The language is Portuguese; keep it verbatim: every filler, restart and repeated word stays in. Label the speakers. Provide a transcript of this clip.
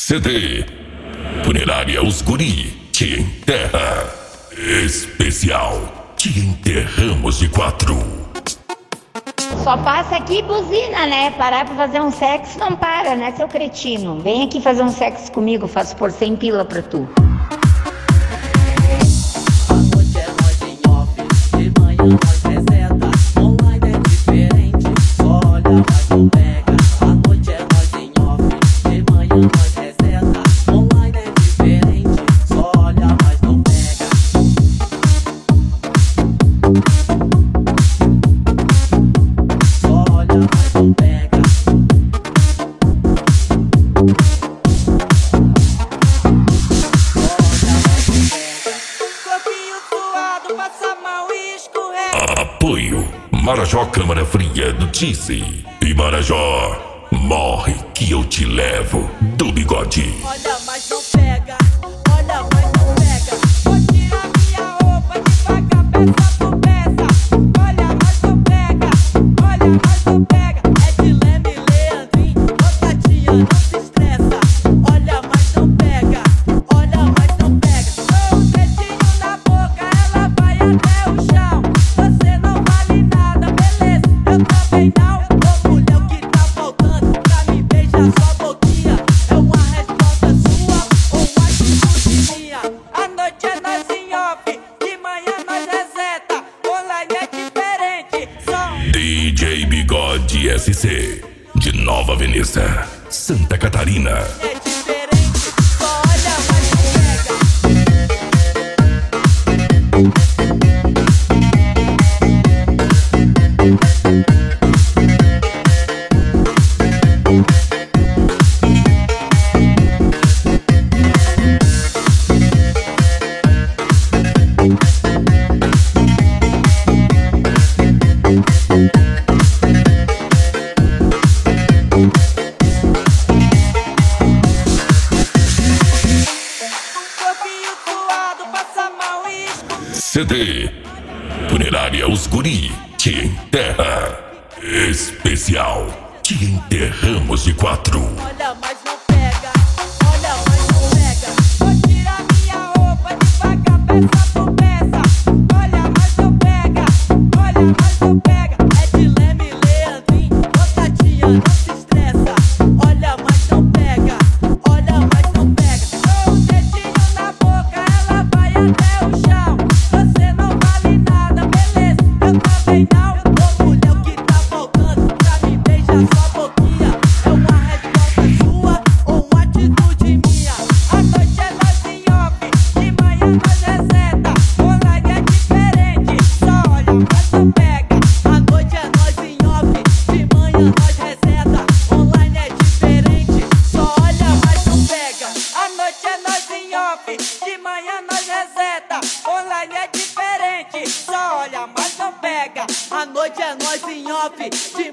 Speaker 1: C D Funerária Os Guri te enterra. Especial, te enterramos de quatro.
Speaker 2: Só passa aqui e buzina, né? Parar pra fazer um sexo não para, né, seu cretino? Vem aqui fazer um sexo comigo, faço por cem pila pra tu.
Speaker 3: A noite é nós em off, de manhã nós reseta. Online é diferente, só olha mas não pega. A noite é nós em off, de manhã nós reseta. Online é diferente, só olha mas não pega. Só olha mas não pega.
Speaker 1: Apoio Marajó Câmara Fria do Tice e Marajó Morre que eu te levo do Bigode.
Speaker 3: Olha, mas não pega. Olha, mas não pega. Vou tirar minha roupa devagar, peça por peça. Olha, mas não pega. Olha, mas não pega. É de Leme e Leandrinho. Ô, Tatinha, não se estressa. Olha, mas não pega. Olha, mas não pega. Com um dedinho na boca, ela vai até o chão. Você não vale nada, beleza? Eu também não. Ô, mulher, o que tá faltando pra me beijar sua boquinha? É uma resposta sua ou uma atitude minha? A noite é nós em off, de manhã nós reseta. Online é diferente, só
Speaker 1: D J Bigode S C de Nova Veneza, Santa Catarina.
Speaker 3: é diferente. Só olha, mas não pega. Corpinho suado, passa mal e
Speaker 1: C D Funerária Os Guri te enterra. Especial, te enterramos de quatro.
Speaker 3: olha, mas não pega. Olha, mas não pega. Vou tirar minha roupa devagar, peça por peça. Olha, mas não pega. Olha, mas não pega. É de Leme e Leandrinho. Ô, Tatinha, não se estressa. Olha, mas não pega. Olha, mas não pega. Com um dedinho na boca, ela vai até o chão. Você não vale nada, beleza? Eu também não. Ô, mulher, o que tá faltando pra me beijar sua boquinha? É uma resposta sua ou uma atitude minha? A noite é nós em off, de manhã nós reseta. Online é diferente, só olha, mas não pega. A noite é nós em off, de manhã nós reseta. Online é diferente, só olha, mas não pega. A noite é nós em off, de manhã nós reseta. Online é diferente, só olha, mas não pega. A noite é nós em off, de